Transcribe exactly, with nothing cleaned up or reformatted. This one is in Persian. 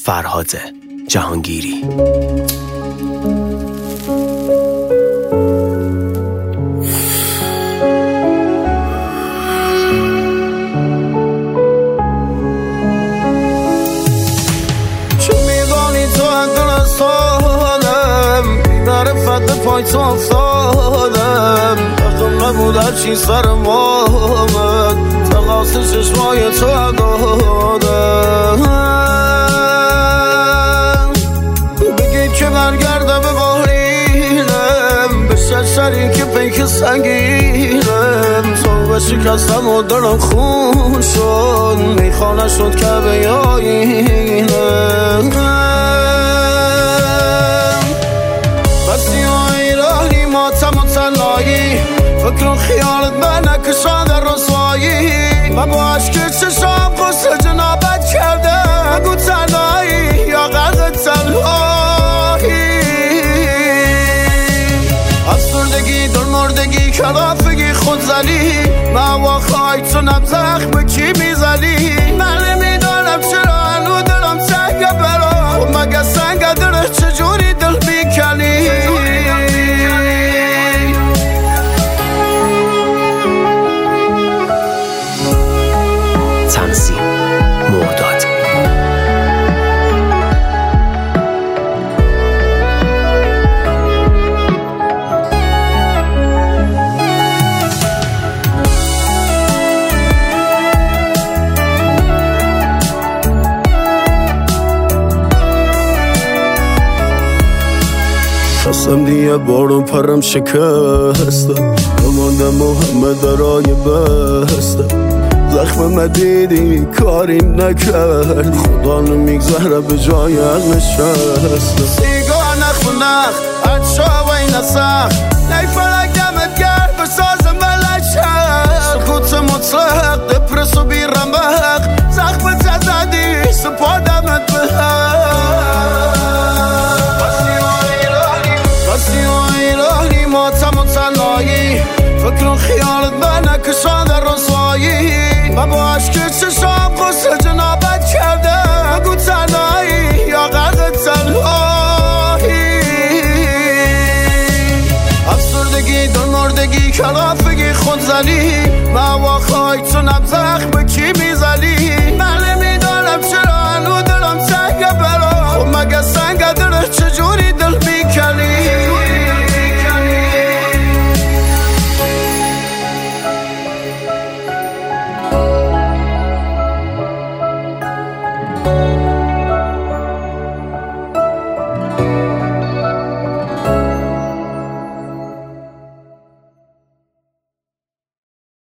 فرهاد جهانگیری. پای تو افتادم حقم نبود هرچی سرم آمد تقاس چشمای تو دادم بگید که برگردم به بارینم به شرشری که پیک سنگینم تو به شکستم و دلم خون شد میخوانه شد که به آینم ماتم و تنهایی فکر و خیالت به نکشان در رسوایی و با عشق چشام قصه جنابت کرده بگو تنهایی یا غرق تنهایی افسردگی در مردگی کلافگی خودزنی محوا خواهی تو نبزخ به کی میزنی من نمیدانم چرا هنو دلم تنگه برا خب مگه سنگه داره چجوری دل میکنی تنظیم مرداد. خواستم دیگه بارون پرم شکستم نماندم محمد درای بستم زخم ندیدی کاریم نکرد خدا نمیگذره به جای حق نشستم سیگار نخ و نخ اچا و این نسخ نیفرک دمت گرد بساز ملک شد خودت مطلق دپرس و بیرمق زخم تزدی سپادمت به بسی و ایرانی ماتم و تنهایی فکر و خیالت به نکشان در رسوایی و با عشق چشام قصه جنابت کرده بگو تنهایی یا غرق تنهایی افسردگی در مردگی کلافگی خودزنی محوا خواهی تو نبزخ